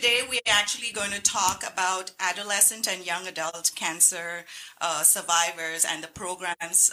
today we're actually going to talk about adolescent and young adult cancer survivors and the programs,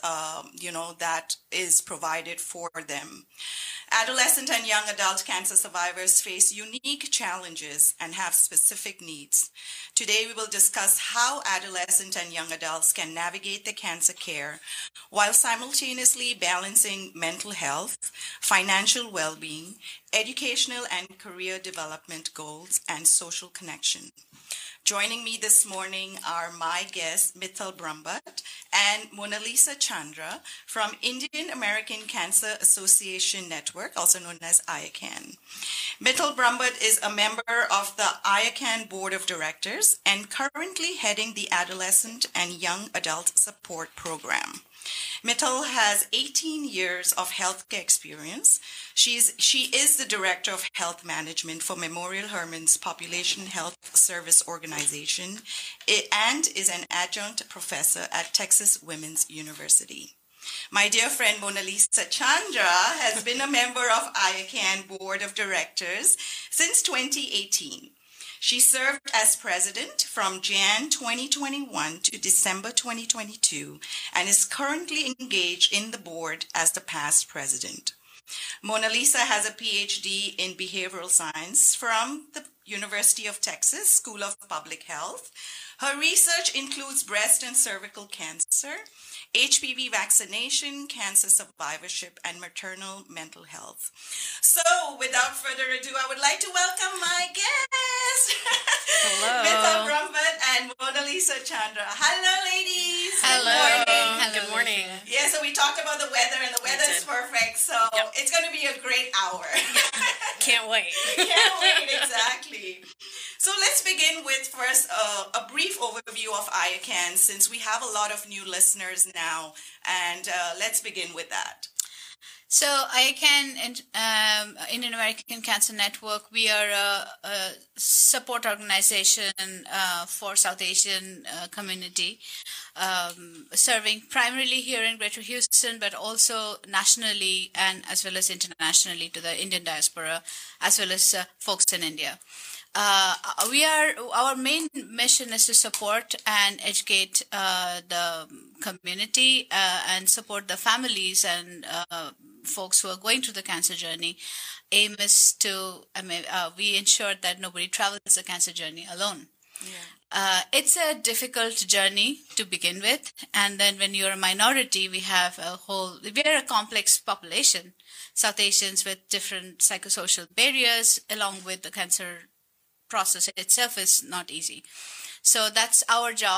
that is provided for them. Adolescent and young adult cancer survivors face unique challenges and have specific needs. Today, we will discuss how adolescent and young adults can navigate the cancer care while simultaneously balancing mental health, financial well-being, educational and career development goals, and social connection. Joining me this morning are my guests, Mithal Brahmbhatt and Mona Lisa Chandra from Indian American Cancer Association Network, also known as IACAN. Mithal Brahmbhatt is a member of the IACAN Board of Directors and currently heading the Adolescent and Young Adult Support Program. Mithal has 18 years of healthcare experience. She is the Director of Health Management for Memorial Hermann's Population Health Service Organization and is an adjunct professor at Texas Women's University. My dear friend Mona Lisa Chandra has been a member of IACAN Board of Directors since 2018. She served as president from Jan 2021 to December 2022 and is currently engaged in the board as the past president. Mona Lisa has a PhD in behavioral science from the University of Texas School of Public Health. Her research includes breast and cervical cancer, HPV vaccination, cancer survivorship, and maternal mental health. So, without further ado, I would like to welcome my guests, Hello. Mithal Brahmbhatt and Mona Lisa Chandra. Hello, ladies. Hello. Good morning. Hello. Good morning. Yeah, so we talked about the weather, and the weather is perfect, so It's going to be a great hour. Can't wait. Can't wait, exactly. So let's begin with first a brief overview of IACAN, since we have a lot of new listeners now, and let's begin with that. So IACAN, Indian American Cancer Network, we are a support organization for South Asian community, serving primarily here in Greater Houston, but also nationally and as well as internationally to the Indian diaspora, as well as folks in India. Our main mission is to support and educate the community and support the families and folks who are going through the cancer journey. Aim is to, we ensure that nobody travels the cancer journey alone. Yeah. It's a difficult journey to begin with, and then when you're a minority, we are a complex population, South Asians with different psychosocial barriers, along with the cancer process itself is not easy. So that's our job,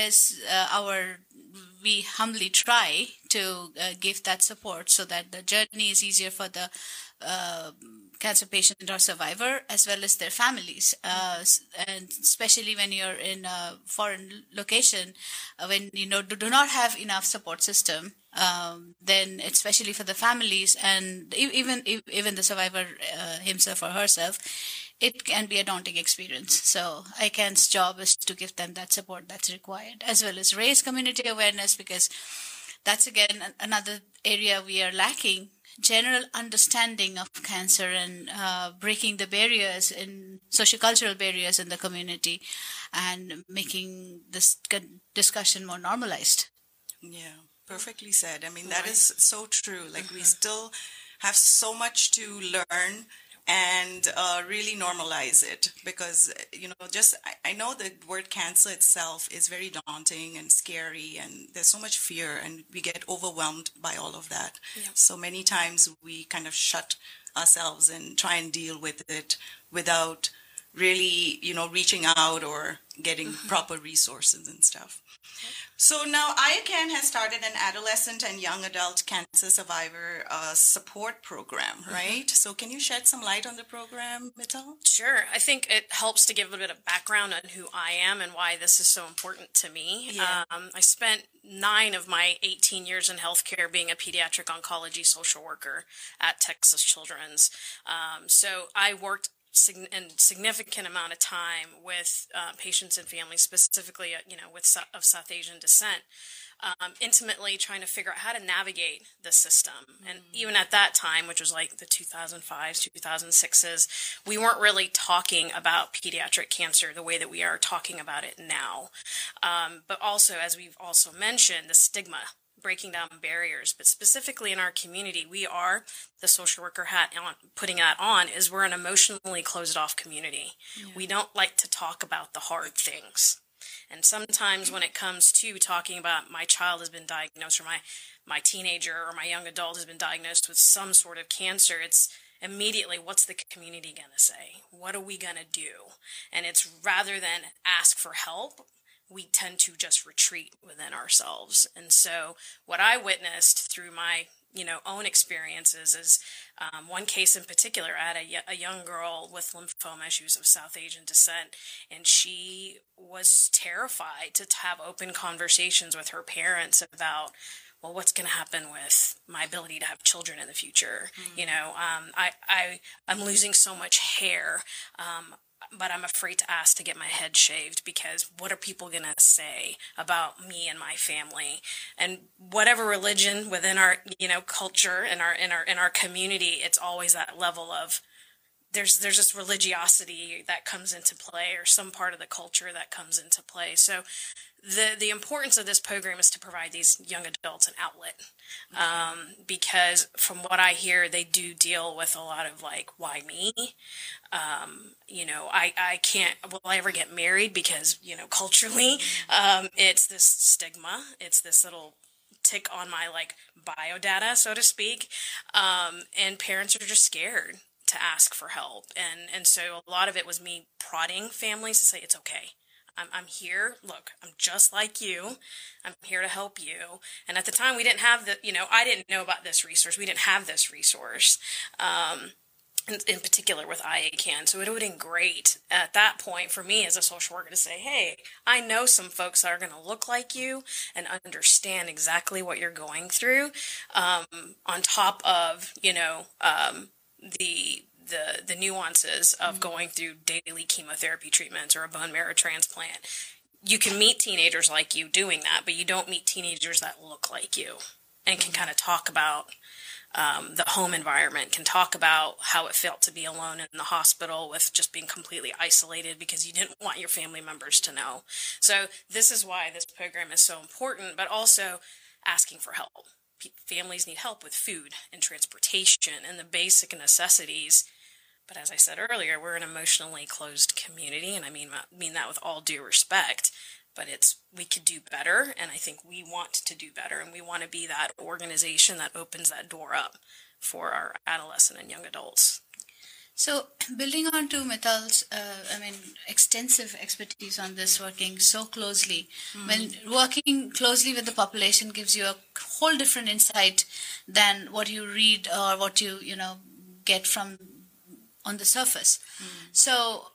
we humbly try to give that support so that the journey is easier for the cancer patient or survivor as well as their families. And especially when you're in a foreign location, when you do not have enough support system, then especially for the families and even the survivor himself or herself, it can be a daunting experience. So IACAN's job is to give them that support that's required, as well as raise community awareness, because that's, again, another area we are lacking, general understanding of cancer and breaking the barriers in sociocultural barriers in the community and making this discussion more normalized. Yeah, perfectly said. I mean, that is so true. Like, we still have so much to learn and really normalize it, because I know the word cancer itself is very daunting and scary, and there's so much fear, and we get overwhelmed by all of that. Yep. So many times we kind of shut ourselves and try and deal with it without really reaching out or getting proper resources and stuff. So now IACAN has started an adolescent and young adult cancer survivor support program, right? So can you shed some light on the program, Mithal? Sure. I think it helps to give a bit of background on who I am and why this is so important to me. Yeah. I spent 9 of my 18 years in healthcare being a pediatric oncology social worker at Texas Children's. So I worked significant amount of time with patients and families, specifically, of South Asian descent, intimately trying to figure out how to navigate the system. And even at that time, which was like the 2005s, 2006s, we weren't really talking about pediatric cancer the way that we are talking about it now. But also, as we've also mentioned, the stigma, breaking down barriers, but specifically in our community, we are, the social worker hat on, putting that on, is we're an emotionally closed off community. Yeah. We don't like to talk about the hard things. And sometimes when it comes to talking about my child has been diagnosed, or my teenager or my young adult has been diagnosed with some sort of cancer, it's immediately, what's the community going to say? What are we going to do? And it's rather than ask for help, we tend to just retreat within ourselves. And so what I witnessed through my, own experiences is one case in particular. I had a young girl with lymphoma. She was of South Asian descent, and she was terrified to have open conversations with her parents about, well, what's going to happen with my ability to have children in the future? I'm losing so much hair. But I'm afraid to ask to get my head shaved because what are people going to say about me and my family? And whatever religion within our, culture and in our community, it's always that level of there's this religiosity that comes into play, or some part of the culture that comes into play. So the importance of this program is to provide these young adults an outlet, because from what I hear, they do deal with a lot of like, why me? I can't, will I ever get married? Because, culturally, it's this stigma. It's this little tick on my like biodata, so to speak. And parents are just scared to ask for help. And so a lot of it was me prodding families to say, it's okay. I'm here. Look, I'm just like you. I'm here to help you. And at the time we didn't have I didn't know about this resource. We didn't have this resource, in particular with IACAN. So it would have been great at that point for me as a social worker to say, hey, I know some folks that are going to look like you and understand exactly what you're going through, on top of, the nuances of going through daily chemotherapy treatments or a bone marrow transplant. You can meet teenagers like you doing that, but you don't meet teenagers that look like you and can kind of talk about the home environment, can talk about how it felt to be alone in the hospital with just being completely isolated because you didn't want your family members to know. So this is why this program is so important, but also asking for help. Families need help with food and transportation and the basic necessities. But as I said earlier, we're an emotionally closed community, and I mean that with all due respect. But we could do better, and I think we want to do better, and we want to be that organization that opens that door up for our adolescent and young adults. So, building on to Mithal's, extensive expertise on this, working so closely. When working closely with the population gives you a whole different insight than what you read or what you get from on the surface. So,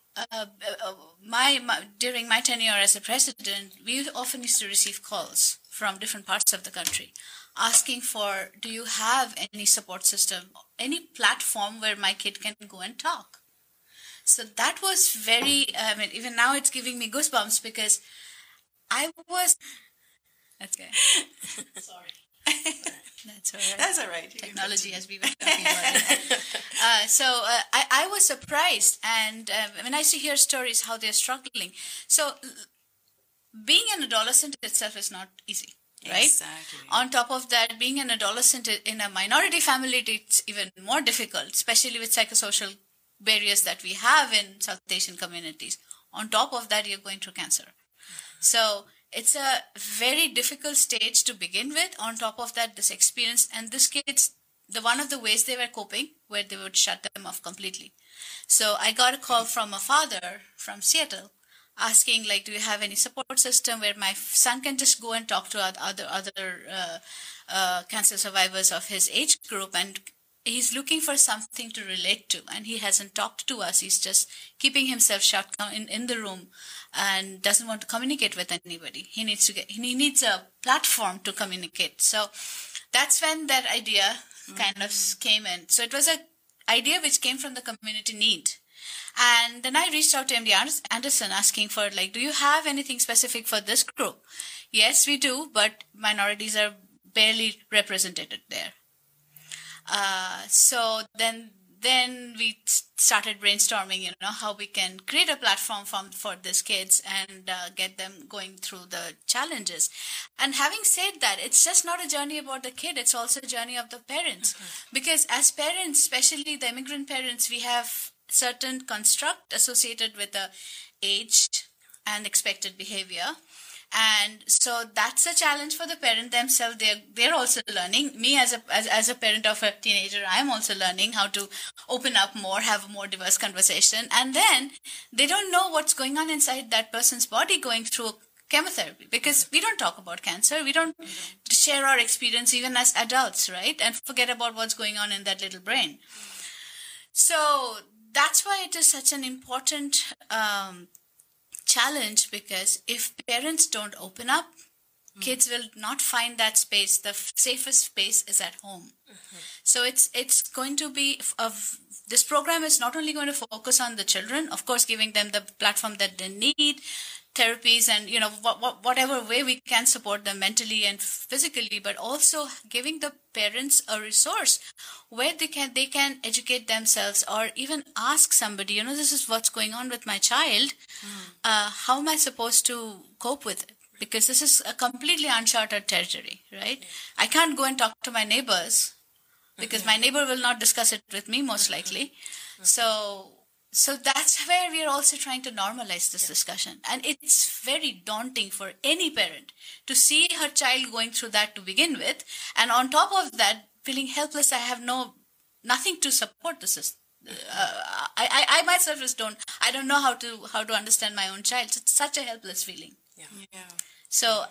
during my tenure as a president, we often used to receive calls from different parts of the country asking for, do you have any support system, any platform where my kid can go and talk? So that was very, even now it's giving me goosebumps because okay. Sorry. That's all right. That's all right. Technology, as we were talking about it. I was surprised, and when I see hear stories how they're struggling. So being an adolescent itself is not easy, right? Exactly. On top of that, being an adolescent in a minority family, it's even more difficult, especially with psychosocial barriers that we have in South Asian communities. On top of that, you're going through cancer. So it's a very difficult stage to begin with. On top of that, this experience, and this kids, one of the ways they were coping, where they would shut them off completely. So I got a call from a father from Seattle asking, like, do you have any support system where my son can just go and talk to other cancer survivors of his age group, and he's looking for something to relate to, and he hasn't talked to us. He's just keeping himself shut in the room and doesn't want to communicate with anybody. He needs a platform to communicate. So that's when that idea kind of came in. So it was an idea which came from the community need. And then I reached out to MD Anderson asking for, like, do you have anything specific for this group? Yes, we do, but minorities are barely represented there. So then we started brainstorming, how we can create a platform for these kids and get them going through the challenges. And having said that, it's just not a journey about the kid, it's also a journey of the parents. Because as parents, especially the immigrant parents, we have certain construct associated with the age and expected behavior. And so that's a challenge for the parent themselves. They're also learning. Me as a parent of a teenager, I'm also learning how to open up more, have a more diverse conversation. And then they don't know what's going on inside that person's body going through chemotherapy, because we don't talk about cancer. We don't share our experience even as adults, right? And forget about what's going on in that little brain. So that's why it is such an important challenge, because if parents don't open up, kids will not find that space. The safest space is at home. So it's going to be this program is not only going to focus on the children, of course, giving them the platform that they need, therapies, and whatever way we can support them mentally and physically, but also giving the parents a resource where they can educate themselves, or even ask somebody, this is what's going on with my child. How am I supposed to cope with it? Because this is a completely uncharted territory, right? I can't go and talk to my neighbors because my neighbor will not discuss it with me, most likely. So that's where we are also trying to normalize this discussion. And it's very daunting for any parent to see her child going through that to begin with. And on top of that, feeling helpless, I have nothing to support the system. I myself I don't know how to understand my own child. It's such a helpless feeling. Yeah. So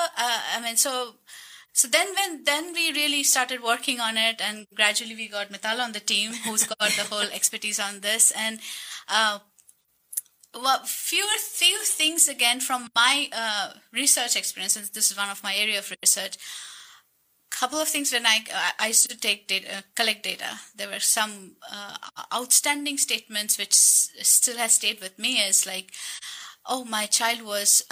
so then we really started working on it, and gradually we got Mithal on the team, who's got the whole expertise on this. And few things again from my research experience, and this is one of my area of research. Couple of things when I used to collect data. There were some outstanding statements which still has stayed with me. Is like, oh, my child was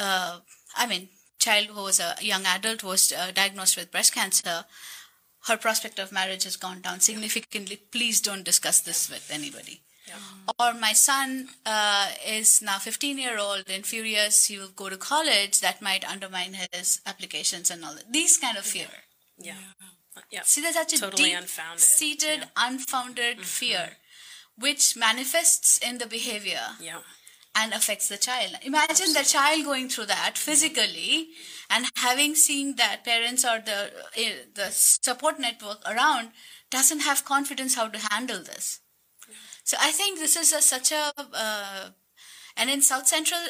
child who was a young adult was diagnosed with breast cancer. Her prospect of marriage has gone down significantly. Please don't discuss this with anybody. Yeah. Or my son is now 15-year-old. In few years he will go to college. That might undermine his applications and all that. These kind of fear. Yeah. Yeah. See, there's such a totally deep-seated, unfounded fear, which manifests in the behavior. Yeah. And affects the child. Imagine the child going through that physically, and having seen that parents or the support network around doesn't have confidence how to handle this. So I think this is and in South Central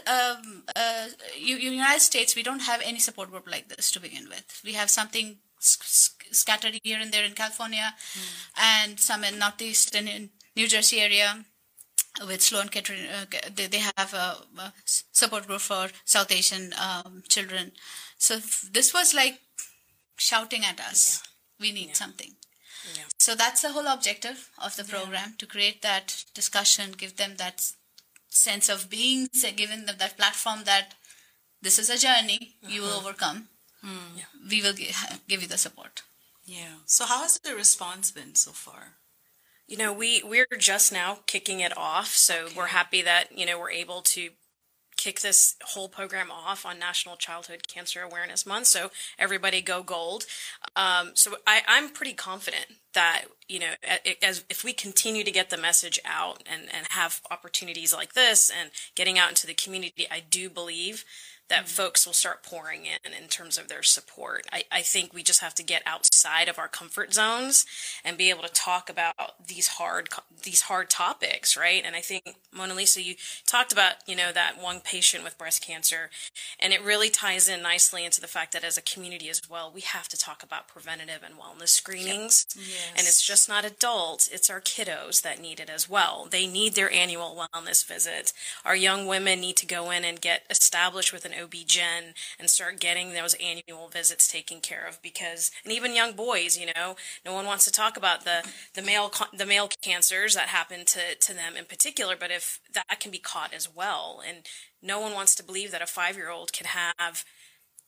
United States, we don't have any support group like this to begin with. We have something scattered here and there in California, and some in Northeast and in New Jersey area. With Sloan Kettering, they have a support group for South Asian children. So this was like shouting at us, we need something. Yeah. So that's the whole objective of the program, to create that discussion, give them that sense of being, given them that platform that this is a journey, you will overcome. We will give you the support. Yeah. So how has the response been so far? We're just now kicking it off, so we're happy that, we're able to kick this whole program off on National Childhood Cancer Awareness Month, so everybody go gold. So I'm pretty confident that, if we continue to get the message out and have opportunities like this and getting out into the community, I do believe that folks will start pouring in terms of their support. I think we just have to get outside of our comfort zones and be able to talk about these hard topics, right? And I think, Mona Lisa, you talked about, that one patient with breast cancer, and it really ties in nicely into the fact that as a community as well, we have to talk about preventative and wellness screenings. Yes. And it's just not adults, it's our kiddos that need it as well. They need their annual wellness visit. Our young women need to go in and get established with an OB-GYN and start getting those annual visits taken care of, and even young boys, no one wants to talk about the male cancers that happen to them in particular, but if that can be caught as well, and no one wants to believe that a 5-year-old can have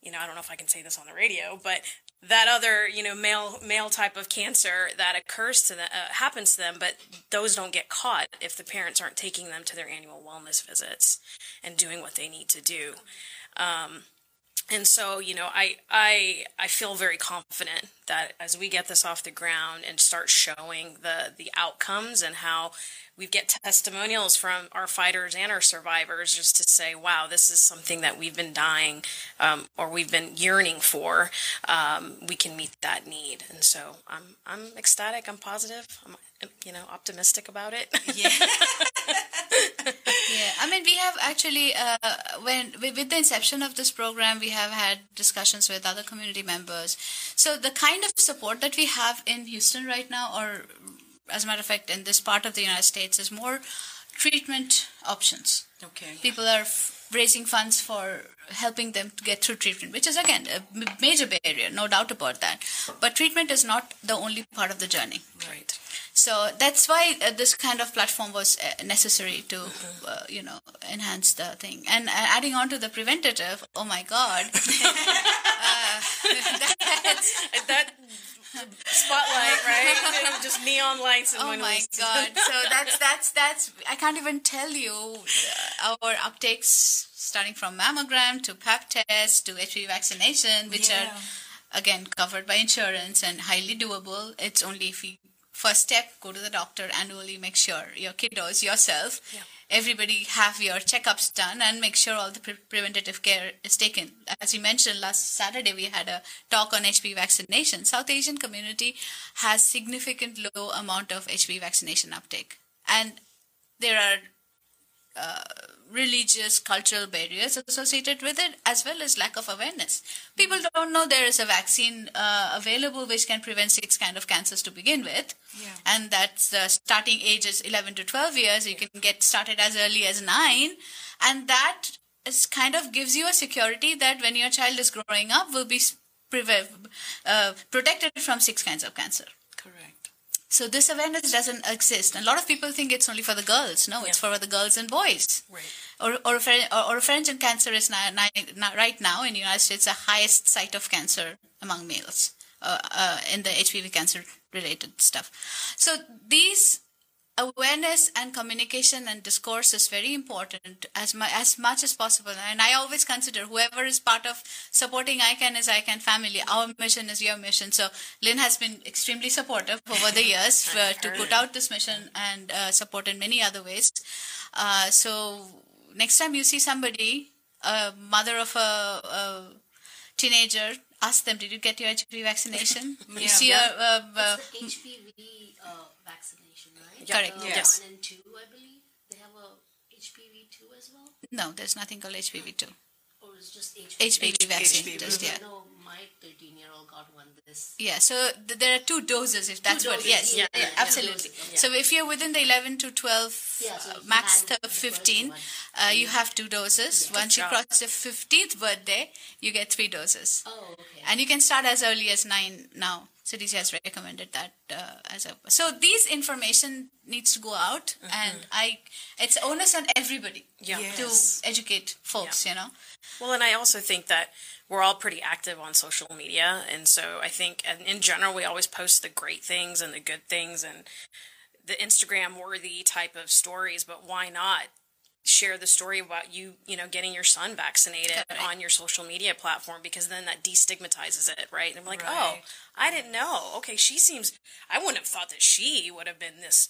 I don't know if I can say this on the radio, but that other, male type of cancer that occurs to them, happens to them, but those don't get caught if the parents aren't taking them to their annual wellness visits and doing what they need to do. And so, I feel very confident that as we get this off the ground and start showing the outcomes and how we get testimonials from our fighters and our survivors just to say, wow, this is something that we've been dying or we've been yearning for, we can meet that need. And so I'm ecstatic. I'm positive. I'm, optimistic about it. Yeah. Yeah, I mean, we have actually, with the inception of this program, we have had discussions with other community members. So the kind of support that we have in Houston right now, or as a matter of fact, in this part of the United States, is more treatment options. Okay. People are raising funds for helping them to get through treatment, which is, again, a major barrier, no doubt about that. But treatment is not the only part of the journey. Right. So that's why this kind of platform was necessary to, enhance the thing. And adding on to the preventative, oh my God. That spotlight, right? Just neon lights. And oh my God. So that's, I can't even tell you our uptakes starting from mammogram to pap test to HPV vaccination, which are, again, covered by insurance and highly doable. It's only if you first step, go to the doctor annually, make sure your kiddos, yourself, everybody have your checkups done and make sure all the preventative care is taken. As you mentioned, last Saturday we had a talk on HPV vaccination. South Asian community has significant low amount of HPV vaccination uptake. And there are religious, cultural barriers associated with it, as well as lack of awareness. People don't know there is a vaccine available which can prevent 6 kind of cancers to begin with. Yeah. And that's the starting age is 11 to 12 years. You can get started as early as 9. And that is kind of gives you a security that when your child is growing up will be protected from 6 kinds of cancer. Correct. So this awareness doesn't exist. And a lot of people think it's only for the girls. No, it's for the girls and boys. Right. Oropharyngeal cancer is right now in the United States the highest site of cancer among males in the HPV cancer-related stuff. So these awareness and communication and discourse is very important as much as possible. And I always consider whoever is part of supporting ICANN is ICANN family. Our mission is your mission. So Lynn has been extremely supportive over the years to put out this mission and support in many other ways. So next time you see somebody, a mother of a teenager, ask them, did you get your HPV vaccination? You see it's the HPV vaccination, right? Correct. Yes. 1 and 2, I believe. They have a HPV 2 as well? No, there's nothing called HPV 2. Or it's just HPV? HPV vaccine. Just, I know my 13-year-old got one this. Yeah, so there are 2 doses, if that's what. Yes, absolutely. Yeah. So if you're within the 11 to 12, so max 15, you have 2 doses. Yeah. Once you cross the 15th birthday, you get 3 doses. Oh, okay. And you can start as early as 9 now. CDC has recommended that So these information needs to go out, and it's onus on everybody to educate folks. Well, and I also think that we're all pretty active on social media, and so I think, and in general, we always post the great things and the good things and the Instagram-worthy type of stories. But why not share the story about you getting your son vaccinated on your social media platform, because then that destigmatizes it, right? And I'm like, oh, I didn't know. Okay, I wouldn't have thought that she would have been this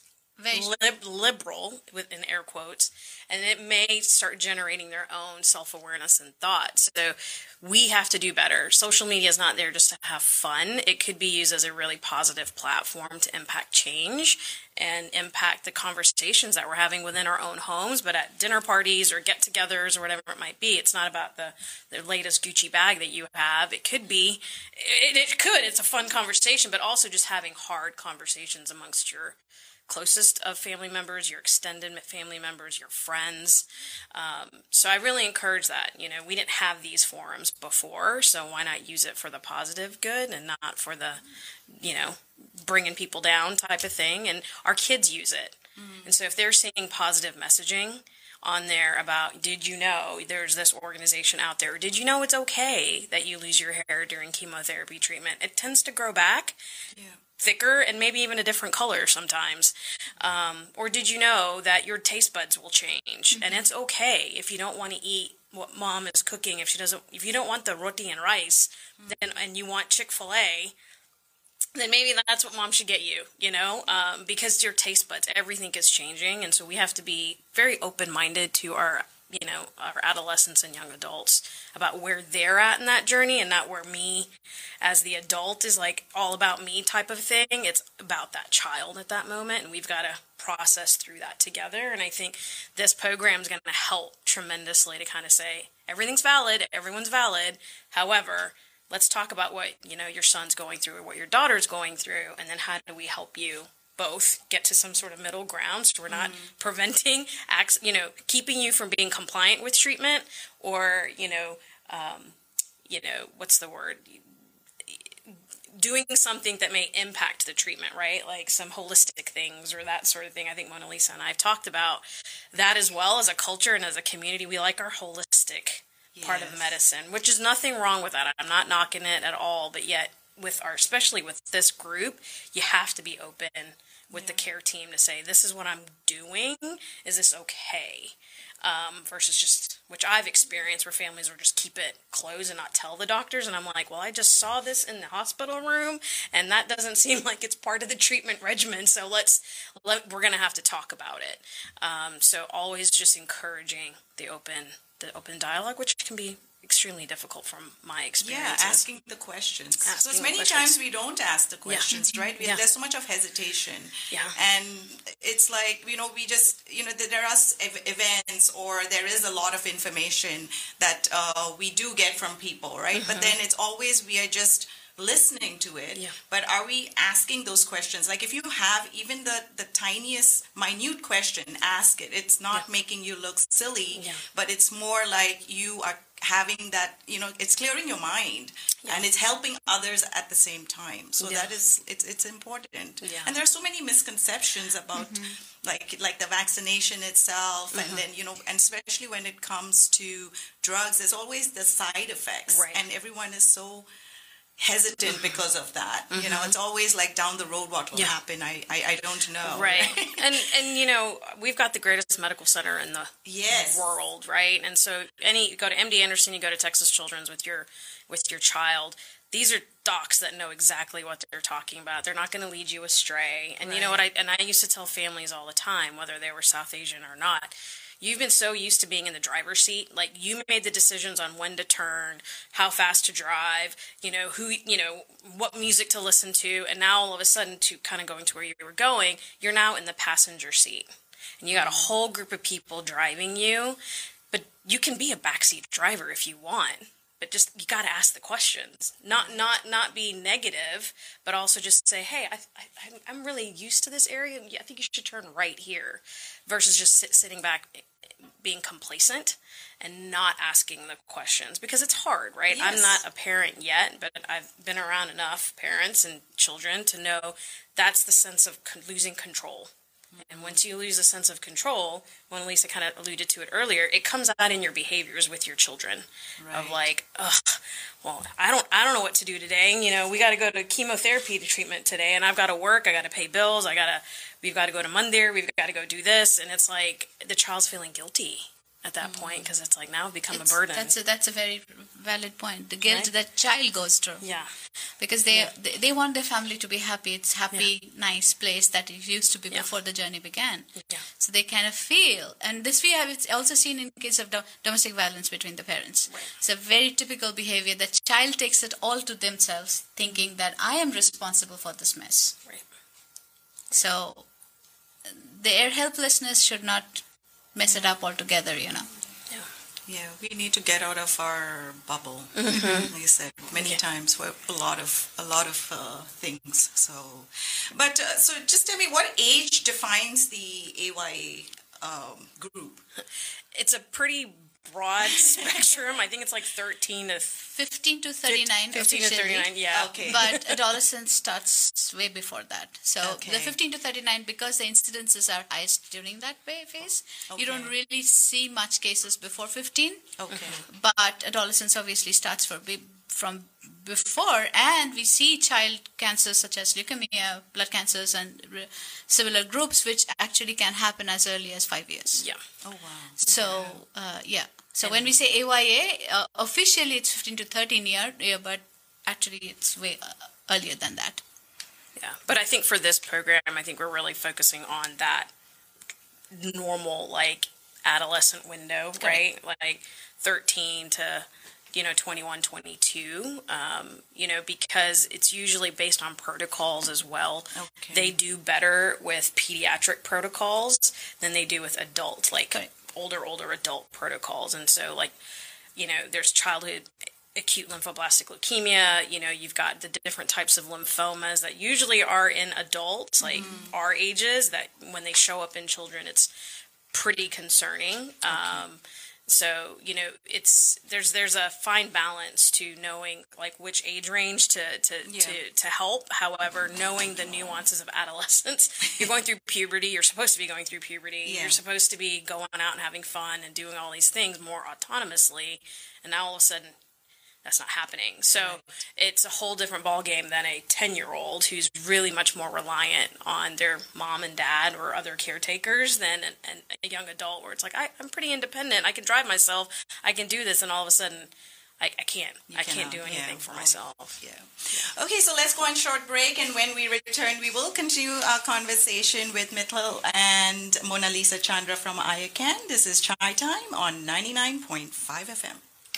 liberal, within air quotes, and it may start generating their own self-awareness and thoughts. So we have to do better. Social media is not there just to have fun. It could be used as a really positive platform to impact change and impact the conversations that we're having within our own homes, but at dinner parties or get-togethers or whatever it might be. It's not about the latest Gucci bag that you have. It could be, it's a fun conversation, but also just having hard conversations amongst your closest of family members, your extended family members, your friends. So I really encourage that. We didn't have these forums before, so why not use it for the positive good and not for the, bringing people down type of thing. And our kids use it. And so if they're seeing positive messaging on there about, did you know there's this organization out there? Or did you know it's okay that you lose your hair during chemotherapy treatment? It tends to grow back thicker and maybe even a different color sometimes. Or did you know that your taste buds will change? And it's okay if you don't want to eat what mom is cooking. If you don't want the roti and rice, then and you want Chick-fil-A, then maybe that's what mom should get you, because your taste buds, everything is changing. And so we have to be very open-minded to our adolescents and young adults about where they're at in that journey, and not where me as the adult is like all about me type of thing. It's about that child at that moment, and we've got to process through that together. And I think this program is going to help tremendously to kind of say, everything's valid, everyone's valid. However, let's talk about what, your son's going through or what your daughter's going through, and then how do we help you both get to some sort of middle ground so we're not preventing acts, keeping you from being compliant with treatment, or, what's the word? Doing something that may impact the treatment, right? Like some holistic things or that sort of thing. I think Mona Lisa and I have talked about that as well. As a culture and as a community, we like our holistic part of medicine, which is nothing wrong with that. I'm not knocking it at all, but yet especially with this group, you have to be open with the care team to say, this is what I'm doing. Is this okay? Versus just, which I've experienced, where families will just keep it closed and not tell the doctors. And I'm like, well, I just saw this in the hospital room, and that doesn't seem like it's part of the treatment regimen. So we're going to have to talk about it. So always just encouraging the open dialogue, which can be extremely difficult from my experience. Yeah, asking the questions. Because many times we don't ask the questions, right? There's so much of hesitation. Yeah. And it's like, we just, there are events, or there is a lot of information that we do get from people, right? But then it's always, we are just listening to it. Yeah. But are we asking those questions? Like, if you have even the tiniest minute question, ask it. It's not making you look silly, but it's more like you are having that, it's clearing your mind, and it's helping others at the same time. So that is, it's important. Yeah. And there are so many misconceptions about like the vaccination itself, and then, and especially when it comes to drugs, there's always the side effects, right. And everyone is so hesitant because of that. It's always like down the road what will happen. I don't know. Right. and we've got the greatest medical center in the world, right? And so you go to MD Anderson, you go to Texas Children's with your child. These are docs that know exactly what they're talking about. They're not going to lead you astray. And you know what I used to tell families all the time, whether they were South Asian or not, you've been so used to being in the driver's seat. Like, you made the decisions on when to turn, how fast to drive, what music to listen to. And now all of a sudden, to kind of going to where you were going, you're now in the passenger seat. And you got a whole group of people driving you. But you can be a backseat driver if you want. But just, you got to ask the questions, not be negative, but also just say, hey, I'm really used to this area. I think you should turn right here, versus just sitting back, being complacent and not asking the questions, because it's hard, right? Yes. I'm not a parent yet, but I've been around enough parents and children to know that's the sense of losing control. And once you lose a sense of control, when Lisa kind of alluded to it earlier, it comes out in your behaviors with your children, right. Of like, well, I don't know what to do today. We got to go to chemotherapy treatment today, and I've got to work. I got to pay bills. We've got to go to Mandir. We've got to go do this, and it's like the child's feeling guilty at that point, because it's like now it's become a burden. That's a very valid point. The guilt that child goes through. Yeah. Because they want their family to be happy. It's happy, nice place that it used to be before the journey began. Yeah. So they kind of feel, and this we have also seen in case of domestic violence between the parents. Right. It's a very typical behavior. The child takes it all to themselves, thinking that I am responsible for this mess. Right. So their helplessness should not mess it up altogether, Yeah, we need to get out of our bubble. Like I said many times, for a lot of things. So, but so just tell me, what age defines the AYA group? It's a pretty broad spectrum. I think it's like 15 to 39 15 to officially. 39, yeah. Okay. But adolescence starts way before that. So Okay. the 15 to 39, because the incidences are highest during that phase, you don't Okay. really see much cases before 15. Okay. But adolescence obviously starts from before, and we see child cancers such as leukemia, blood cancers, and similar groups, which actually can happen as early as 5 years. Yeah. Oh, wow. So, yeah. So when we say AYA, officially it's 15 to 13 year, but actually it's way earlier than that. Yeah. But I think for this program, I think we're really focusing on that normal, like, adolescent window, right? Like 13 to 21, 22, because it's usually based on protocols as well. Okay. They do better with pediatric protocols than they do with adult, like Right. older adult protocols. And so, like, there's childhood acute lymphoblastic leukemia, you've got the different types of lymphomas that usually are in adults, like our ages, that when they show up in children, it's pretty concerning. So, there's a fine balance to knowing like which age range to help. However, knowing the nuances of adolescence, you're going through puberty, you're supposed to be going through puberty, Yeah. you're supposed to be going out and having fun and doing all these things more autonomously. And now all of a sudden, that's not happening. So it's a whole different ballgame than a 10-year-old who's really much more reliant on their mom and dad or other caretakers than a young adult where it's like, I'm pretty independent. I can drive myself. I can do this. And all of a sudden, I can't. I can't do anything for myself. Yeah. Okay, so let's go on short break, and when we return, we will continue our conversation with Mithal and Mona Lisa Chandra from IACAN. This is Chai Time on 99.5 FM.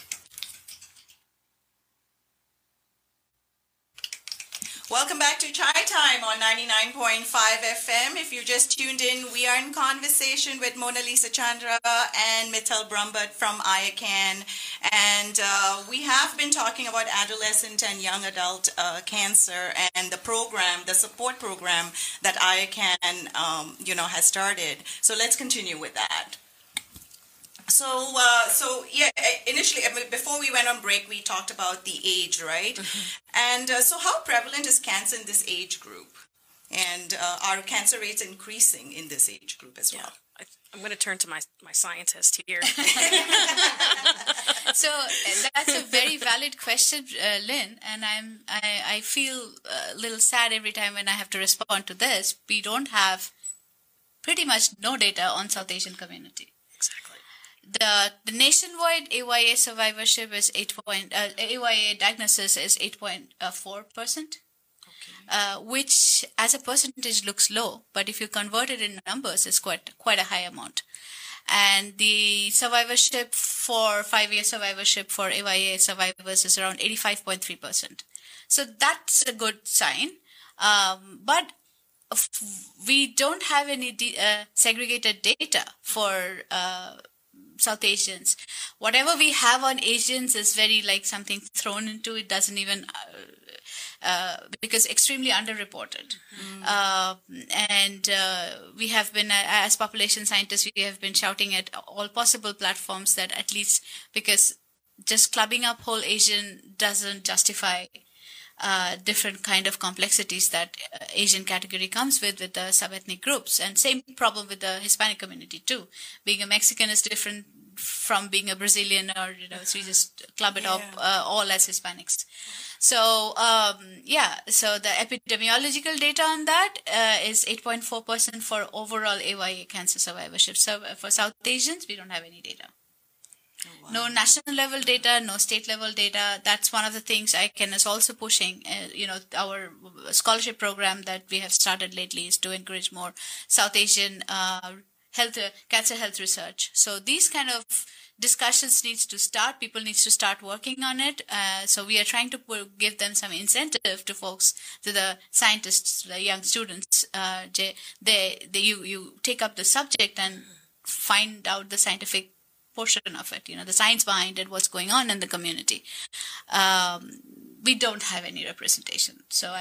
Welcome back to Chai Time on 99.5 FM. If you just tuned in, we are in conversation with Mona Lisa Chandra and Mithal Brahmbhatt from IACAN. And we have been talking about adolescent and young adult cancer and the program, the support program that IACAN, has started. So let's continue with that. So yeah, initially, before we went on break, we talked about the age, right? And so how prevalent is cancer in this age group? And are cancer rates increasing in this age group as well? I'm going to turn to my scientist here. So that's a very valid question, Lynn, and I feel a little sad every time when I have to respond to this. We don't have pretty much no data on South Asian community. Exactly. The nationwide AYA survivorship is AYA diagnosis is 8.4%, which as a percentage looks low, but if you convert it in numbers, it's quite a high amount. And the survivorship for 5-year survivorship for AYA survivors is around 85.3%. So that's a good sign, but we don't have any segregated data for South Asians. Whatever we have on Asians is very like something thrown into it, doesn't even because extremely underreported. And we have been, as population scientists, we have been shouting at all possible platforms that at least, because just clubbing up whole Asian doesn't justify different kind of complexities that Asian category comes with the sub-ethnic groups. And same problem with the Hispanic community too. Being a Mexican is different from being a Brazilian, or so we just club it up all as Hispanics. So so the epidemiological data on that is 8.4% for overall AYA cancer survivorship. So for South Asians, we don't have any data. Oh, wow. No national level data, no state level data. That's one of the things IACAN is also pushing. Our scholarship program that we have started lately is to encourage more South Asian cancer health research. So these kind of discussions needs to start. People needs to start working on it. So we are trying to give them some incentive to folks, to the scientists, the young students. You take up the subject and find out the scientific portion of it, the science behind it, what's going on in the community. We don't have any representation. So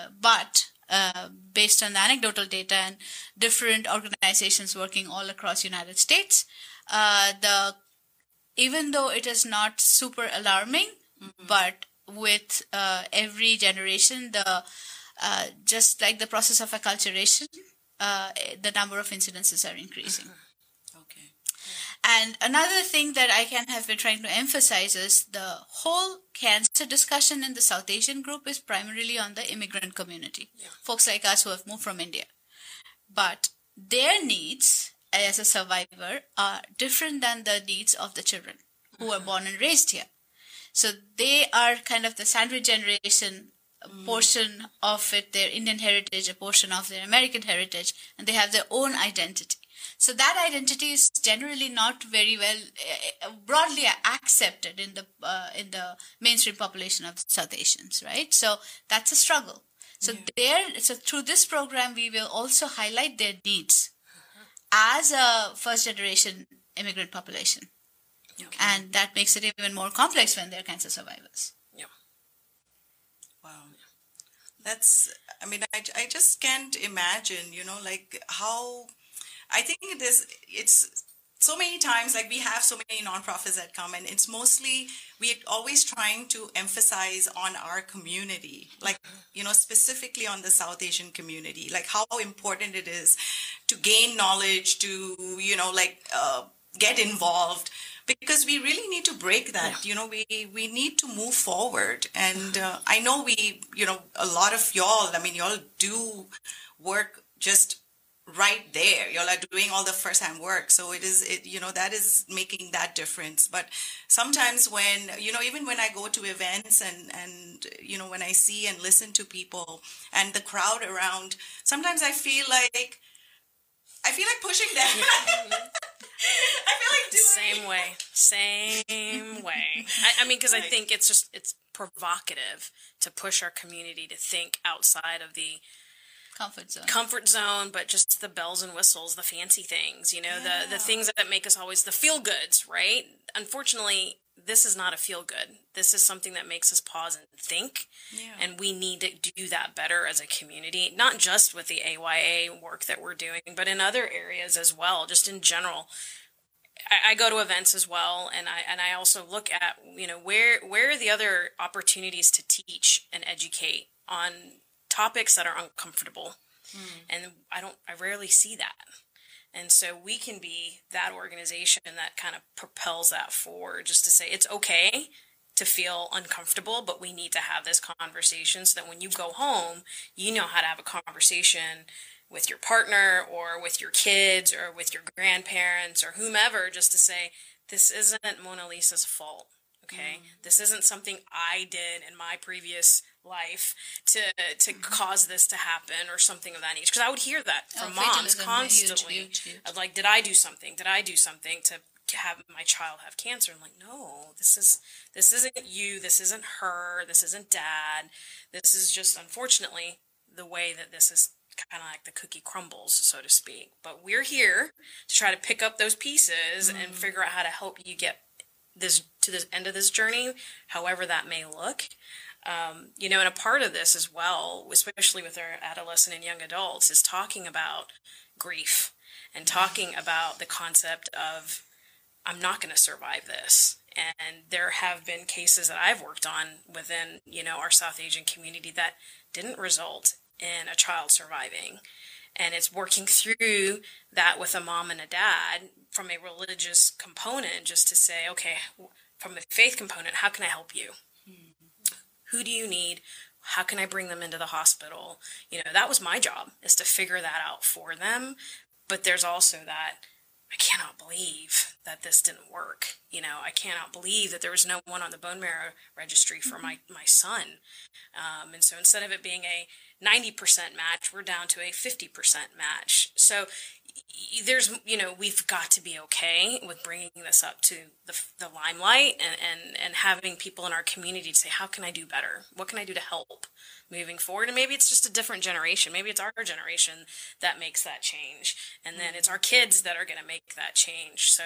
based on the anecdotal data and different organizations working all across United States, the even though it is not super alarming, but with every generation, the just like the process of acculturation, the number of incidences are increasing. Okay. And another thing that I can have been trying to emphasize is the whole cancer discussion in the South Asian group is primarily on the immigrant community, folks like us who have moved from India. But their needs as a survivor are different than the needs of the children who were born and raised here. So they are kind of the sandwich generation, a portion of it, their Indian heritage, a portion of their American heritage, and they have their own identity. So that identity is generally not very well broadly accepted in the mainstream population of South Asians, right? So that's a struggle. So so through this program, we will also highlight their needs as a first generation immigrant population. Okay. And that makes it even more complex when they're cancer survivors. Yeah. Wow. I mean, I just can't imagine, like how, I think it's so many times, like we have so many nonprofits that come, and it's mostly, we're always trying to emphasize on our community, like, specifically on the South Asian community, like how important it is to gain knowledge, to, get involved, because we really need to break that. We need to move forward. And I know a lot of y'all, y'all do work just right there. Y'all are doing all the first-hand work. So that is making that difference. But sometimes when, even when I go to events and when I see and listen to people and the crowd around, sometimes I feel like pushing them. I feel like Same way. I mean, because I think it's provocative to push our community to think outside of the comfort zone, but just the bells and whistles, the fancy things, the things that make us always the feel goods, right? Unfortunately, this is not a feel good. This is something that makes us pause and think. Yeah. And we need to do that better as a community, not just with the AYA work that we're doing, but in other areas as well, just in general. I go to events as well, and I also look at, where are the other opportunities to teach and educate on topics that are uncomfortable. And I rarely see that. And so we can be that organization that kind of propels that forward, just to say it's okay to feel uncomfortable, but we need to have this conversation so that when you go home, you know how to have a conversation with your partner or with your kids or with your grandparents or whomever, just to say, this isn't Mona Lisa's fault. Okay. This isn't something I did in my previous life to cause this to happen or something of that nature. Because I would hear that from moms constantly. Huge. I'd like, did I do something to have my child have cancer? I'm like, no, this isn't you. This isn't her. This isn't dad. This is just, unfortunately, the way that this is kind of like the cookie crumbles, so to speak. But we're here to try to pick up those pieces and figure out how to help you get this to the end of this journey, however that may look. And a part of this as well, especially with our adolescent and young adults, is talking about grief and talking about the concept of, I'm not going to survive this. And there have been cases that I've worked on within, our South Asian community that didn't result in a child surviving. And it's working through that with a mom and a dad from a religious component, just to say, okay, from a faith component, how can I help you? Who do you need? How can I bring them into the hospital? That was my job, is to figure that out for them. But there's also that, I cannot believe that this didn't work. I cannot believe that there was no one on the bone marrow registry for my son. And so instead of it being a 90% match, we're down to a 50% match. So there's, we've got to be okay with bringing this up to the limelight and having people in our community say, how can I do better? What can I do to help moving forward? And maybe it's just a different generation. Maybe it's our generation that makes that change. And then it's our kids that are going to make that change. So,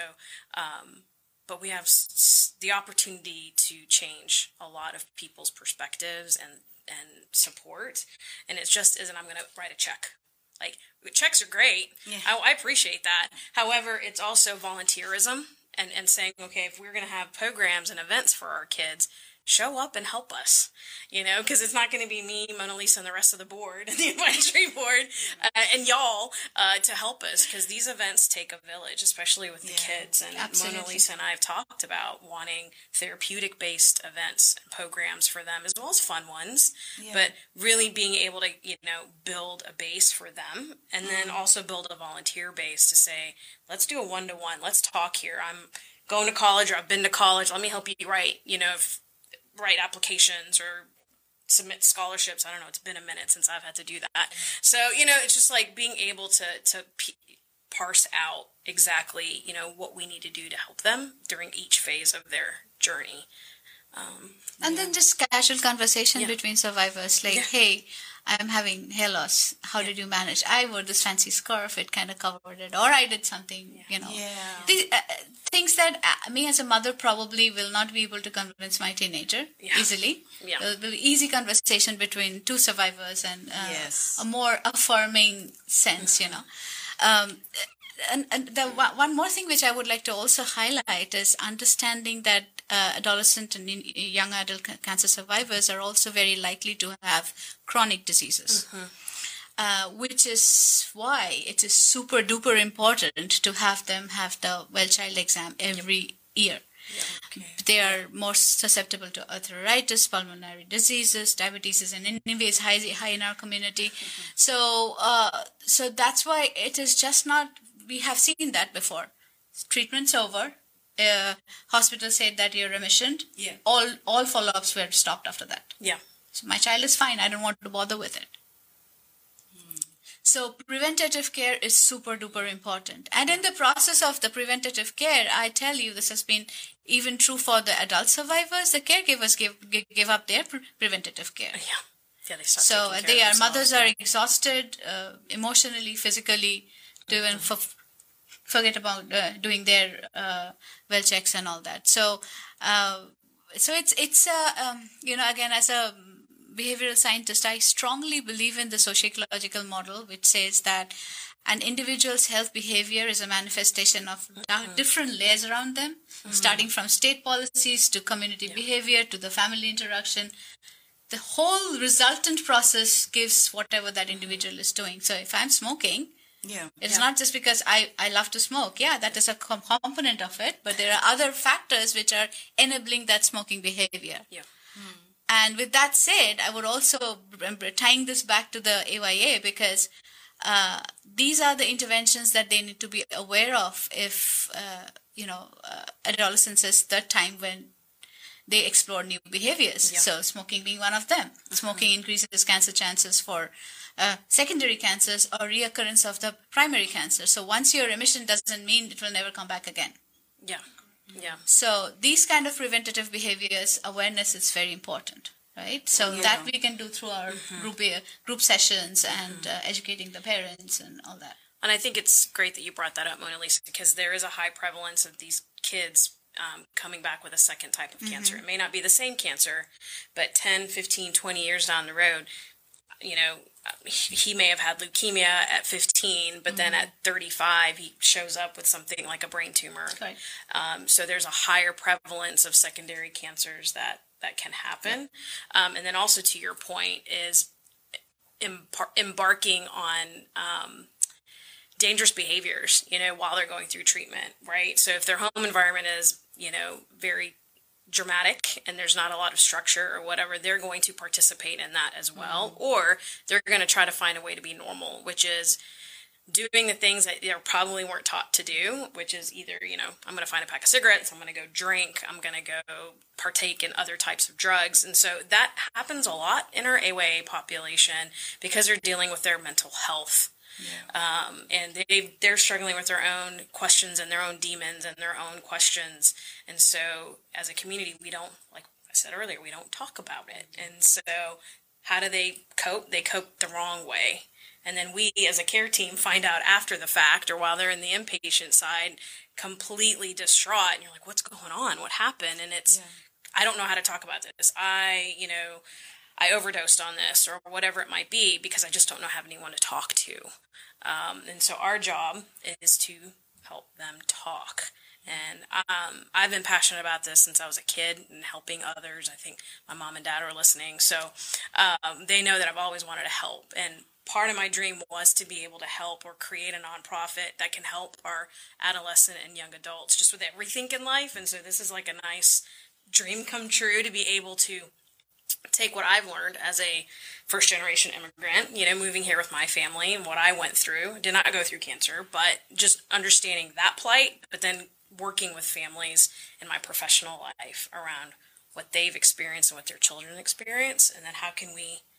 but we have the opportunity to change a lot of people's perspectives and support. And it just isn't, I'm going to write a check. Like, checks are great. Yeah. I appreciate that. However, it's also volunteerism and saying, okay, if we're going to have programs and events for our kids, show up and help us, because it's not going to be me, Mona Lisa, and the rest of the board, the advisory board, and y'all to help us, because these events take a village, especially with the kids. And Absolutely. Mona Lisa and I have talked about wanting therapeutic-based events and programs for them, as well as fun ones, but really being able to, build a base for them, and then also build a volunteer base to say, let's do a one-to-one, let's talk here. I'm going to college, or I've been to college, let me help you write, write applications or submit scholarships. I don't know. It's been a minute since I've had to do that. So, it's just like being able to parse out exactly, what we need to do to help them during each phase of their journey. And then just casual conversation between survivors, like, hey, I'm having hair loss. How did you manage? I wore this fancy scarf. It kind of covered it. Or I did something, things that me as a mother probably will not be able to convince my teenager easily. Yeah. It will be easy conversation between two survivors and a more affirming sense, And the one more thing which I would like to also highlight is understanding that adolescent and young adult cancer survivors are also very likely to have chronic diseases, which is why it is super duper important to have them have the well child exam every year. Yeah, okay. They are more susceptible to arthritis, pulmonary diseases, diabetes is in anyways high in our community. So that's why it is just not. We have seen that before. Treatment's over. Hospital said that you're remissioned. Yeah. All follow-ups were stopped after that. Yeah. So my child is fine. I don't want to bother with it. So preventative care is super duper important. And in the process of the preventative care, I tell you, this has been even true for the adult survivors. The caregivers give up their preventative care. Yeah. They start taking care of mothers are exhausted emotionally, physically, to even forget about doing their well checks and all that. So it's again, as a behavioral scientist, I strongly believe in the sociological model, which says that an individual's health behavior is a manifestation of different layers around them, starting from state policies to community behavior to the family interaction. The whole resultant process gives whatever that individual is doing. So if I'm smoking, it's not just because I love to smoke. Yeah, that is a component of it. But there are other factors which are enabling that smoking behavior. Yeah. And with that said, I would also tying this back to the AYA, because these are the interventions that they need to be aware of if, adolescence is the time when they explore new behaviors. Yeah. So smoking being one of them. Smoking increases cancer chances for secondary cancers or reoccurrence of the primary cancer. So once your remission doesn't mean it will never come back again. Yeah. Yeah. So these kind of preventative behaviors, awareness is very important, right? So that we can do through our group sessions and educating the parents and all that. And I think it's great that you brought that up, Mona Lisa, because there is a high prevalence of these kids coming back with a second type of cancer. It may not be the same cancer, but 10, 15, 20 years down the road, he may have had leukemia at 15, but then at 35, he shows up with something like a brain tumor. Right. So there's a higher prevalence of secondary cancers that can happen. Yeah. And then also to your point is embarking on dangerous behaviors, while they're going through treatment, right? So if their home environment is, very dramatic and there's not a lot of structure or whatever, they're going to participate in that as well. Or they're going to try to find a way to be normal, which is doing the things that they probably weren't taught to do, which is either, I'm going to find a pack of cigarettes, I'm going to go drink, I'm going to go partake in other types of drugs. And so that happens a lot in our AYA population because they're dealing with their mental health. Yeah. And they're struggling with their own questions and their own demons and their own questions. And so as a community, we don't, like I said earlier, we don't talk about it. And so how do they cope? They cope the wrong way. And then we as a care team find out after the fact or while they're in the inpatient side, completely distraught. And you're like, what's going on? What happened? And it's, I don't know how to talk about this. I overdosed on this or whatever it might be because I just don't have anyone to talk to. And so our job is to help them talk And I've been passionate about this since I was a kid and helping others. I think my mom and dad are listening. So they know that I've always wanted to help. And part of my dream was to be able to help or create a nonprofit that can help our adolescent and young adults just with everything in life. And so this is like a nice dream come true to be able to take what I've learned as a first generation immigrant, moving here with my family and what I went through. Did not go through cancer, but just understanding that plight, but then working with families in my professional life around what they've experienced and what their children experience. And then how can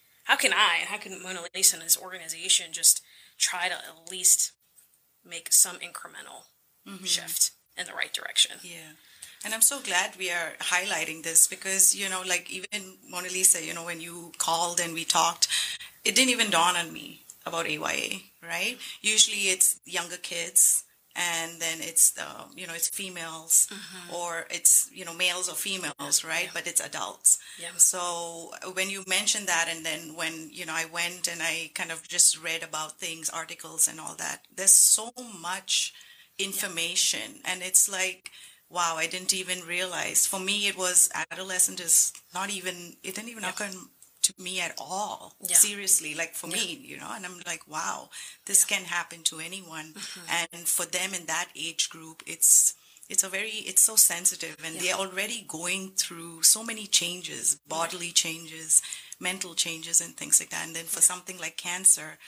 Mona Lisa and this organization just try to at least make some incremental shift in the right direction? Yeah. And I'm so glad we are highlighting this because, like even Mona Lisa, when you called and we talked, it didn't even dawn on me about AYA, right? Usually it's younger kids and then it's, it's females or it's, males or females, right? Yeah. But it's adults. Yeah. So when you mentioned that and then when, I went and I kind of just read about things, articles and all that, there's so much information and it's like, wow, I didn't even realize. For me, it was adolescent is not even, it didn't even occur to me at all. Yeah. Seriously, like for me, and I'm like, wow, this can happen to anyone. And for them in that age group, it's so sensitive and they're already going through so many changes, bodily changes, mental changes and things like that. And then for something like cancer,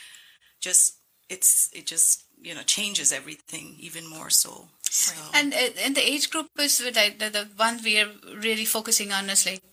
it just changes everything even more so. So. And the age group is the one we are really focusing on is like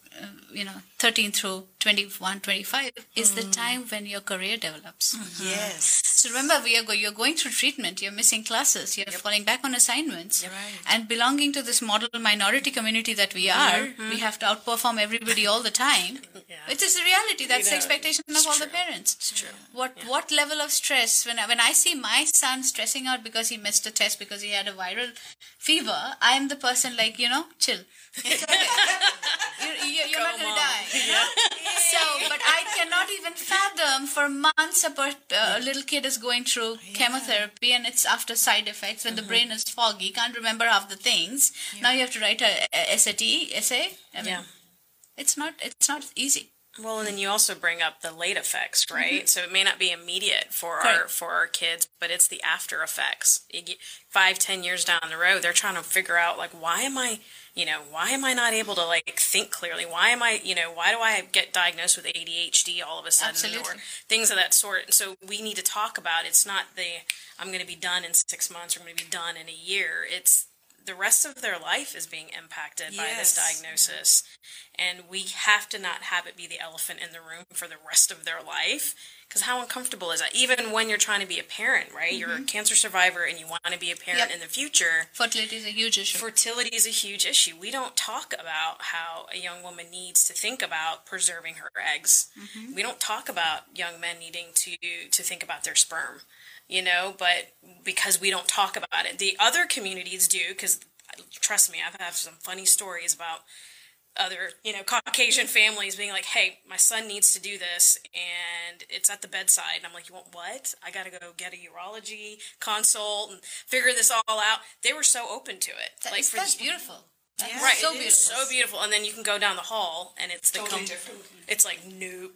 13 through 21, 25 is the time when your career develops. Yes. So remember, you're going through treatment, you're missing classes, you're falling back on assignments. Right. And belonging to this model minority community that we are, we have to outperform everybody all the time. Which is the reality. That's the expectation of all the parents. It's true. What level of stress? When I see my son stressing out because he missed a test because he had a viral fever, I am the person like, chill. It's okay. You're not going to die. So, but I cannot even fathom for months a little kid is going through chemotherapy and it's after side effects when the brain is foggy, can't remember half the things. Now you have to write a essay. I mean, it's not easy. Well, and then you also bring up the late effects, right? So it may not be immediate for our kids, but it's the after effects. 5-10 years down the road, they're trying to figure out like, why am I not able to like think clearly? Why do I get diagnosed with ADHD all of a sudden? Absolutely. Or things of that sort? And so we need to talk about, it's not I'm going to be done in 6 months or I'm going to be done in a year. It's the rest of their life is being impacted by this diagnosis. And we have to not have it be the elephant in the room for the rest of their life. Because how uncomfortable is that? Even when you're trying to be a parent, right? You're a cancer survivor and you want to be a parent in the future. Fertility is a huge issue. Fertility is a huge issue. We don't talk about how a young woman needs to think about preserving her eggs. We don't talk about young men needing to think about their sperm. But because we don't talk about it. The other communities do, because trust me, I've had some funny stories about other, Caucasian families being like, hey, my son needs to do this, and it's at the bedside. And I'm like, you want what? I got to go get a urology consult and figure this all out. They were so open to it. That's beautiful. That's right, so beautiful. So beautiful. And then you can go down the hall, and it's totally different. It's like, no,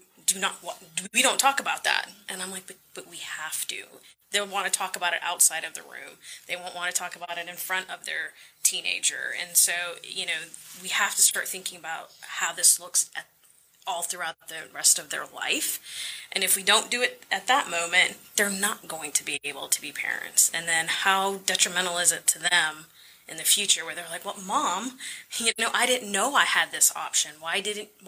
we don't talk about that. And I'm like, but we have to. They'll want to talk about it outside of the room. They won't want to talk about it in front of their teenager. And so, we have to start thinking about how this looks all throughout the rest of their life. And if we don't do it at that moment, they're not going to be able to be parents. And then how detrimental is it to them in the future where they're like, well, Mom, I didn't know I had this option. Why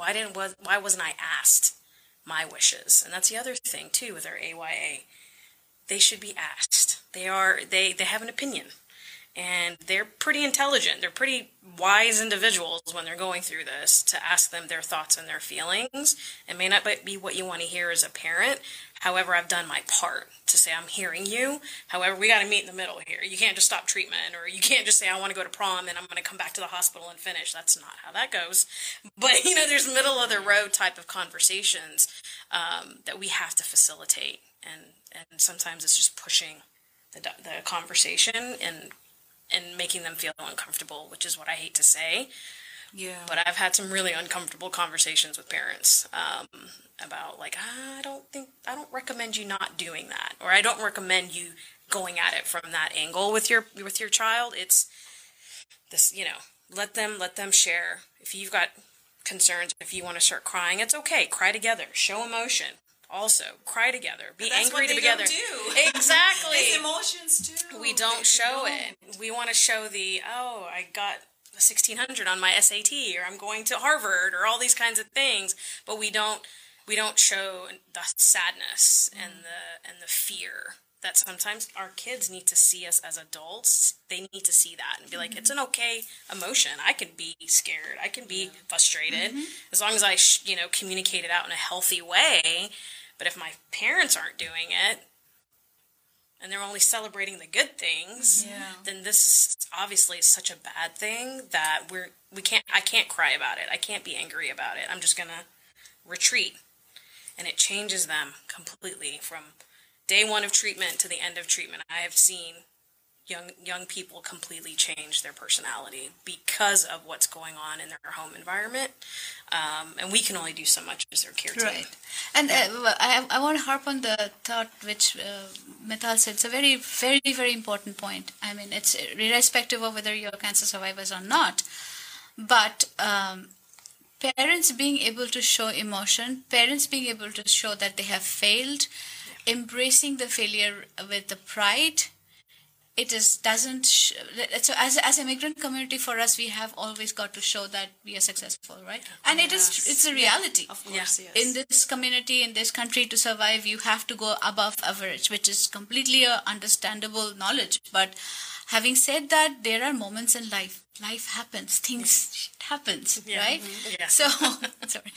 wasn't I asked my wishes? And that's the other thing too with our AYA. They should be asked. They have an opinion, and they're pretty intelligent. They're pretty wise individuals when they're going through this, to ask them their thoughts and their feelings. It may not be what you want to hear as a parent. However, I've done my part to say, I'm hearing you. However, we got to meet in the middle here. You can't just stop treatment, or you can't just say, I want to go to prom and I'm going to come back to the hospital and finish. That's not how that goes. But, there's middle of the road type of conversations that we have to facilitate. And sometimes it's just pushing the conversation and making them feel uncomfortable, which is what I hate to say. Yeah. But I've had some really uncomfortable conversations with parents about like, I don't recommend you not doing that, or I don't recommend you going at it from that angle with your child. It's this, let them share. If you've got concerns, if you want to start crying, it's okay. Cry together. Show emotion. Also, cry together. Be That's angry what they together. Don't do. Exactly. It's emotions too. We don't show it. We want to show I got a 1600 on my SAT, or I'm going to Harvard, or all these kinds of things, but we don't show the sadness and the fear that sometimes our kids need to see us as adults. They need to see that and be like, it's an okay emotion. I can be scared. I can be frustrated as long as I communicate it out in a healthy way. But if my parents aren't doing it, and they're only celebrating the good things, then this obviously is such a bad thing that I can't cry about it. I can't be angry about it. I'm just gonna retreat. And it changes them completely from day one of treatment to the end of treatment. I have seen young people completely change their personality because of what's going on in their home environment. And we can only do so much as their care team. Right. And I want to harp on the thought which Mithal said. It's a very, very, very important point. I mean, it's irrespective of whether you're cancer survivors or not. But parents being able to show emotion, parents being able to show that they have failed, embracing the failure with the pride, so as a migrant community, for us, we have always got to show that we are successful, right? And it's a reality. Of course, yes. In this community, in this country, to survive, you have to go above average, which is completely understandable knowledge. But having said that, there are moments in life. Life happens. Things happens, right? Mm-hmm. Yeah. So, sorry.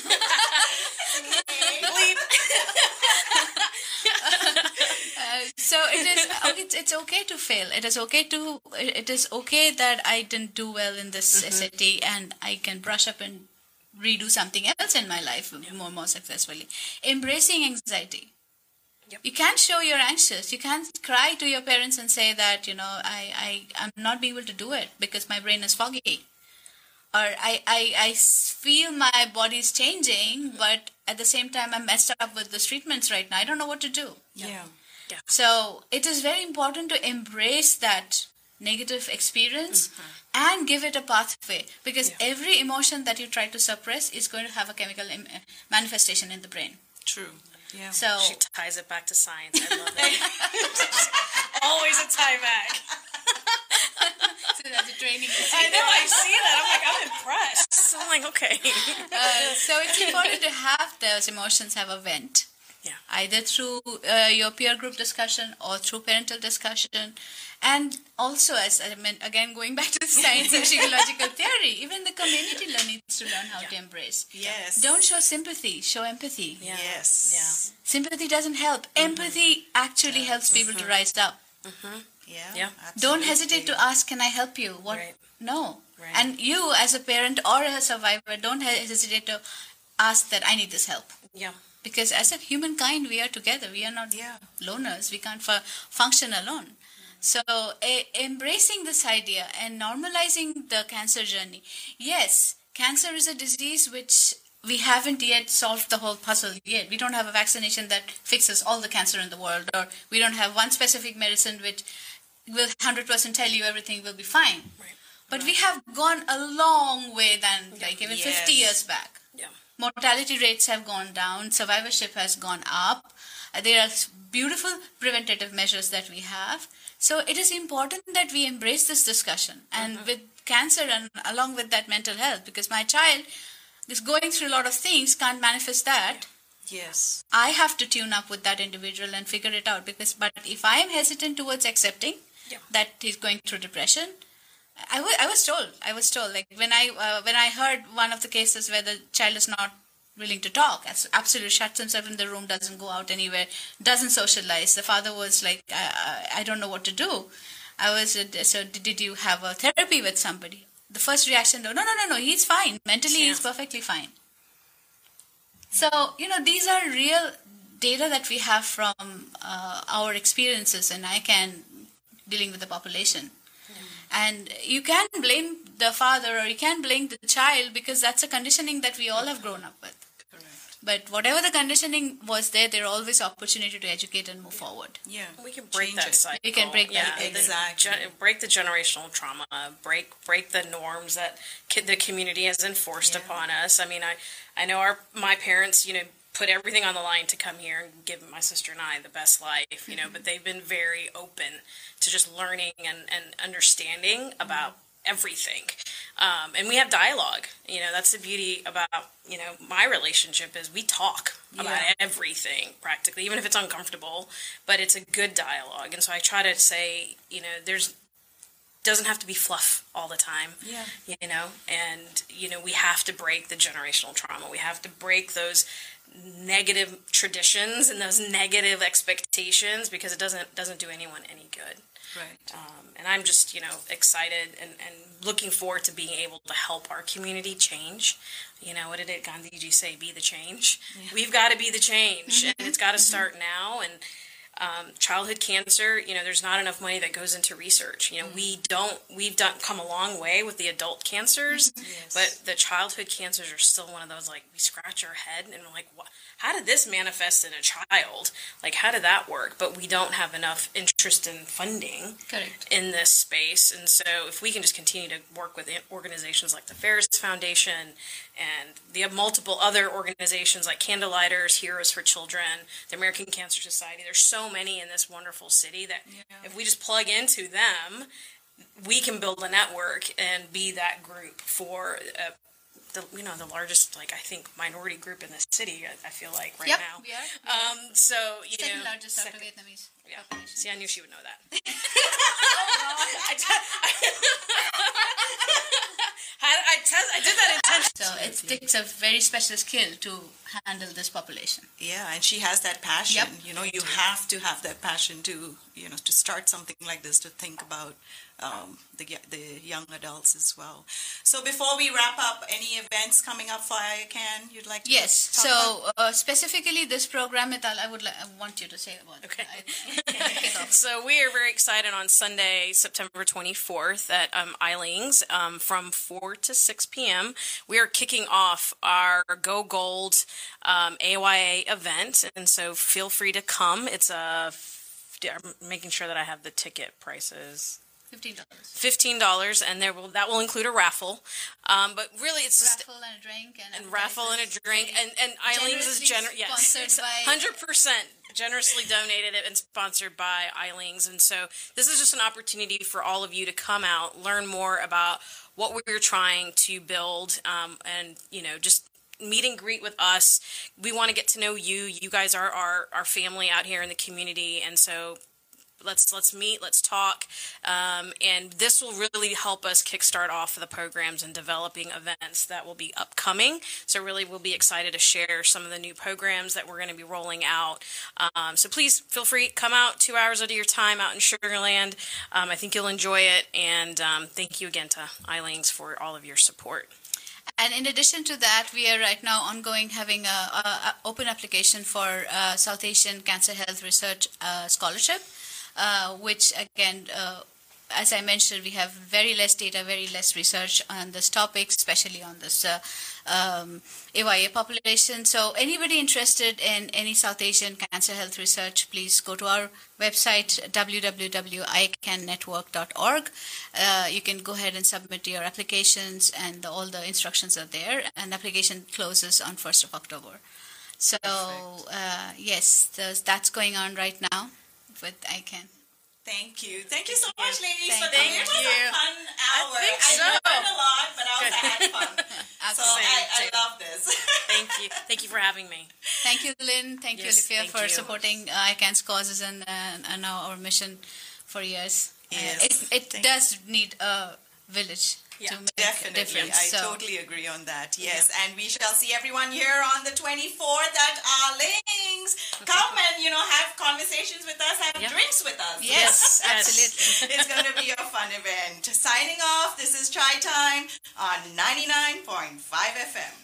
So it's okay to fail. It is okay that I didn't do well in this SAT, and I can brush up and redo something else in my life more successfully. Embracing anxiety. Yep. You can't show you're anxious. You can't cry to your parents and say that, I'm not being able to do it because my brain is foggy. Or I feel my body's changing, but at the same time, I'm messed up with the treatments right now. I don't know what to do. Yeah. So it is very important to embrace that negative experience and give it a pathway, because every emotion that you try to suppress is going to have a chemical manifestation in the brain. True. Yeah. So She ties it back to science. I love it. Always a tie back. so that's a training. I know, I see that. I'm like, I'm impressed. I'm like, okay. So it's important to have those emotions have a vent. Yeah. Either through your peer group discussion or through parental discussion. And also, as I mean, again, going back to the science of psychological theory, even the community needs to learn how to embrace. Yes. Don't show sympathy, show empathy. Yeah. Yes. Yeah. Sympathy doesn't help. Empathy actually helps people to rise up. Yeah. Don't hesitate to ask, can I help you? What? Right. No. Right. And you, as a parent or a survivor, don't hesitate to ask that I need this help. Yeah. Because as a humankind, we are together. We are not loners. We can't function alone. So embracing this idea and normalizing the cancer journey. Yes, cancer is a disease which we haven't yet solved the whole puzzle yet. We don't have a vaccination that fixes all the cancer in the world, or we don't have one specific medicine which will 100% tell you everything will be fine. Right. But we have gone a long way than like even 50 years back. Yeah. Mortality rates have gone down, survivorship has gone up. There are beautiful preventative measures that we have. So it is important that we embrace this discussion. And with cancer and along with that mental health, because my child is going through a lot of things, can't manifest that. Yes. I have to tune up with that individual and figure it out. But if I am hesitant towards accepting that he's going through depression, I was told like when I heard one of the cases where the child is not willing to talk, absolutely shuts himself in the room, doesn't go out anywhere, doesn't socialize. The father was like, I don't know what to do. So did you have a therapy with somebody? The first reaction, no, he's fine. Mentally, he's perfectly fine. So, these are real data that we have from our experiences in ICANN dealing with the population. And you can blame the father or you can blame the child because that's a conditioning that we all have grown up with. But whatever the conditioning was there, there are always opportunity to educate and move forward. Yeah. We can break Change that it. cycle. We can break that. Exactly. Break the generational trauma. Break the norms that the community has enforced upon us. I mean, I know my parents, put everything on the line to come here and give my sister and I the best life, but they've been very open to just learning and understanding about everything. And we have dialogue. That's the beauty about, my relationship is we talk about everything practically, even if it's uncomfortable, but it's a good dialogue. And so I try to say, doesn't have to be fluff all the time. And we have to break the generational trauma. We have to break those negative traditions and those negative expectations because it doesn't do anyone any good. Right. And I'm just, excited and looking forward to being able to help our community change. What did Gandhiji say? Be the change. Yeah. We've got to be the change, and it's got to start now. And childhood cancer, there's not enough money that goes into research. We've come a long way with the adult cancers, but the childhood cancers are still one of those, like, we scratch our head and we're like, what? How did this manifest in a child? Like, how did that work? But we don't have enough interest in funding in this space. And so if we can just continue to work with organizations like the Ferris Foundation and the multiple other organizations like Candlelighters, Heroes for Children, the American Cancer Society, there's so many in this wonderful city that if we just plug into them, we can build a network and be that group for the largest, I think, minority group in the city, I feel like, right now. We are. Second largest after Vietnamese. Yeah. See, I knew she would know that. I did that intentionally. So it takes a very special skill to handle this population. Yeah, and she has that passion. Yep. You have to have that passion to, to start something like this, to think about the young adults as well. So before we wrap up, any events coming up for ICANN you'd like to talk about? So specifically this program, Mital, I want you to say about it. Okay. So we are very excited on Sunday, September 24th at Eiling's from 4 to 6 p.m. We are kicking off our Go Gold AYA event, and so feel free to come. It's I'm making sure that I have the ticket prices. $15, and that will include a raffle. But really, it's just raffle and a drink and raffle and a drink, and Eiling's is sponsored by 100% generously donated and sponsored by Eiling's, and so this is just an opportunity for all of you to come out, learn more about what we're trying to build, and just meet and greet with us. We want to get to know you. You guys are our family out here in the community, and so let's meet, let's talk, and this will really help us kickstart off the programs and developing events that will be upcoming. So really, we'll be excited to share some of the new programs that we're going to be rolling out. So please feel free, come out 2 hours of your time out in Sugar Land. I think you'll enjoy it, and thank you again to Eiling's for all of your support. And in addition to that, we are right now having a open application for South Asian Cancer Health Research Scholarship. Which again, as I mentioned, we have very less data, very less research on this topic, especially on this AYA population. So anybody interested in any South Asian cancer health research, please go to our website, www.icannetwork.org. You can go ahead and submit your applications, and all the instructions are there. And application closes on 1st of October. So yes, that's going on right now with ICANN. Thank you so much, ladies, for Thank coming. It was you. a fun hour. I think so. I learned a lot, but I also had fun. So I love this. Thank you. Thank you for having me. Thank you, Lynn. Thank you, Olivia, for supporting ICANN's causes and our mission for years. Yes. It does need a village to make a difference. I totally agree on that. Yes, and we shall see everyone here on the 24th at Eiling's. Come and have conversations with us, have drinks with us. Yes, absolutely. It's going to be a fun event. Signing off. This is Chai Time on 99.5 FM.